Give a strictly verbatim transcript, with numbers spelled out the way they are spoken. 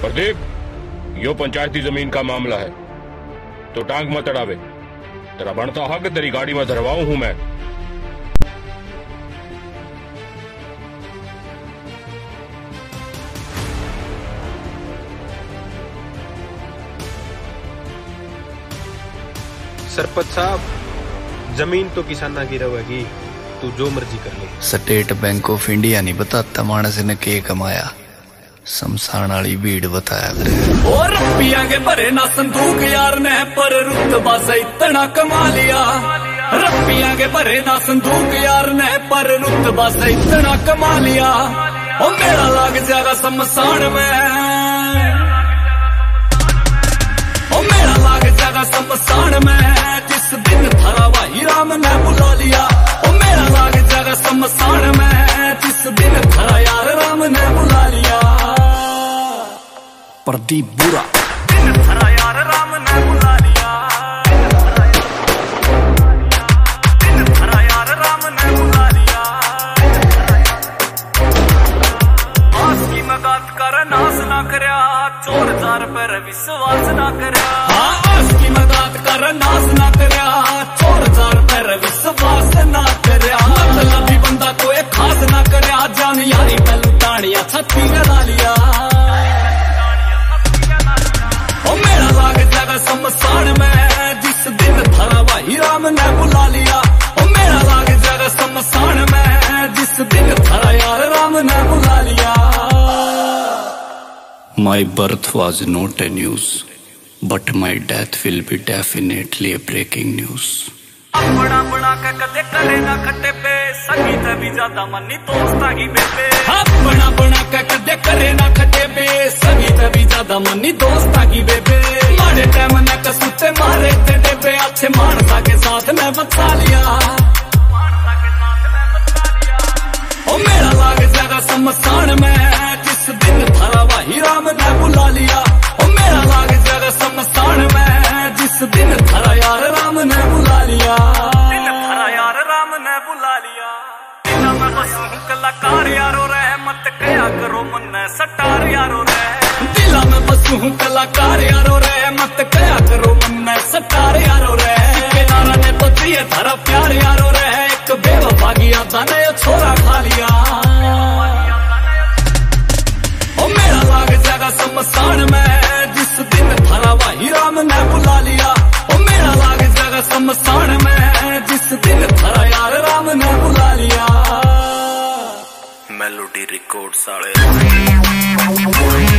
प्रदीप, यो पंचायती जमीन का मामला है तो टांग मत अड़ावे। तेरा बनता हक तेरी गाड़ी में धरवाऊं हूं मैं। सरपंच साहब, जमीन तो किसाना की रहेगी, तू जो मर्जी कर ले। स्टेट बैंक ऑफ इंडिया नहीं बताता मानस ने के कमाया, शमशान वाली भीड़ बताया करे। और रुपया के भरे ना संदूक यार ने, पर रुतबा से इतना कमा लिया। रुपया के भरे ना संदूक यार ने, पर रुतबा से इतना कमा लिया। ओ मेरा लाग जाएगा शमशान में, ओ मेरा लाग जाएगा शमशान में, जिस दिन थारा भाई राम ने बुला लिया। ओ मेरा लाग जाएगा शमशान में, जिस दिन थारा यार राम ने बुला लिया। प्रदीप बुरा दिन थारा यार राम ने बुला लिया। दिन थारा यार राम ने बुला लिया। आस की मगात कर नाश ना करया, चोर जार पर विश्वास ना करया। आस की मगात कर नाश ना करया, चोर जार पर विश्वास ना करया। मतलब भी बंदा कोई खास ना करया, जान यारी पे लुटानिया छत्ती लड़ा लिया। ओ मेरा लाग जाएगा शमशान में, जिस दिन थारा भाई राम ने बुला लिया। ओ मेरा लाग जाएगा शमशान में, जिस दिन थारा यार राम ने बुला लिया। My birth was not a news, but my death will be definitely a breaking news. अपना बना के कदे करे ना खट्टे पे, सगी ते भी ज्यादा मनी दोस्ता की बेबे। अपना बना के कदे करे ना खट्टे पे, सगी ते भी ज्यादा मनी दोस्ता की बेबे। मारे टाइम ने कसुते मारे ते डेबे, अच्छे मानसा के साथ ने बचा लिया। ओ मेरा लाग जाएगा शमशान में, जिस दिन थारा भाई राम ने बुला लिया। ओ मेरा लाग जाएगा शमशान में, जिस दिन थारा यार राम ने बुला लिया। दिन थारा यार राम ने बुला लिया। दिला में बसूं कलाकार यारो रह, मत कया करो मन सटार यारो रह। दिला में बसूं कलाकार यारो रह, मत कया करो मन सटार यारो रह। किनारा ने तो दिए थारा प्यार यारो रह, एक बेवफा की यादा ने छोरा खा लिया। ओ मेरा लाग जाएगा शमशान में, जिस दिन थारा भाई राम ने बुला लिया। ओ मेरा लाग जाएगा शमशान में, जिस दिन थारा यार राम ने बुला लिया। मेलोडी रिकॉर्ड्स वाले